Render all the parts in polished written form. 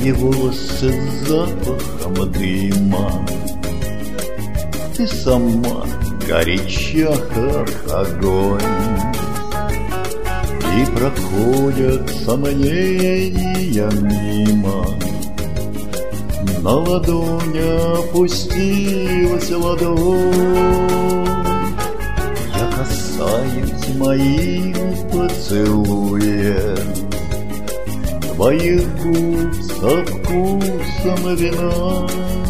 Твои волосы с запахом дыма, ты сама горяча, как огонь. И проходят сомнения мимо, на ладонь опустилась ладонь. Я касаюсь моим поцелуем твоих губ со вкусом вина.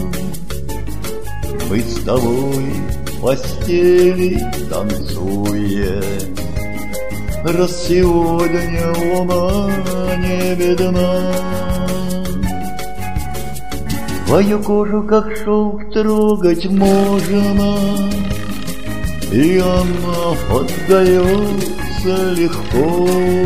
Мы с тобой в постели танцуем, раз сегодня луна не видна. Твою кожу, как шелк, трогать можно, и она поддается легко.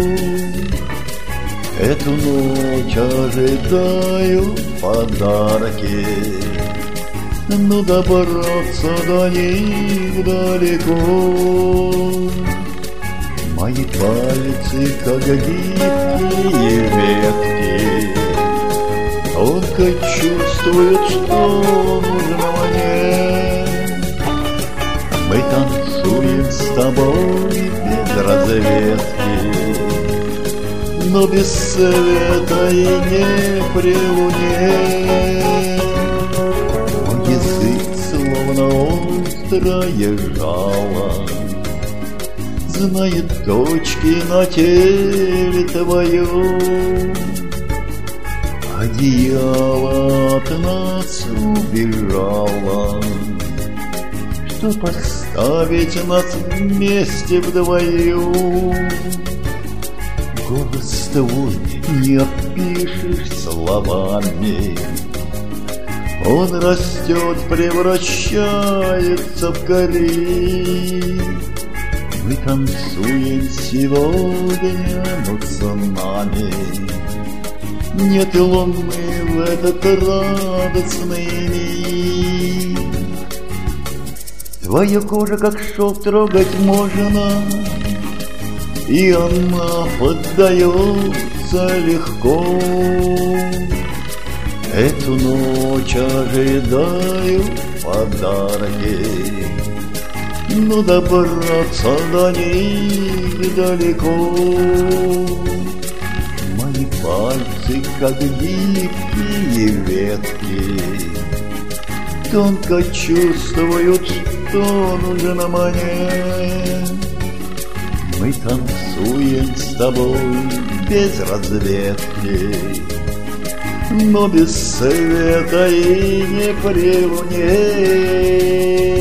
Эту ночь ожидаю подарки, но добраться до них далеко. Мои пальцы, как гибкие ветки, только чувствуют, что нужно мне. Мы танцуем с тобой без разведки, но без света и не при луне. Мой язык словно острое жало знает точки на теле твоем. Одеяло от нас убежало, что поставить нас вместе вдвоем. Голос твой не опишешь словами, он растет, превращается в кори. Мы танцуем сегодня, но с нами нет луны в этот радостный миг. Твою кожу, как шелк, трогать можно, и она поддается легко. Эту ночь ожидаю подарки, но добраться до них далеко. Мои пальцы, как гибкие ветки, тонко чувствуют, что нужно мне. Мы танцуем с тобой без разведки, но без света и не при луне.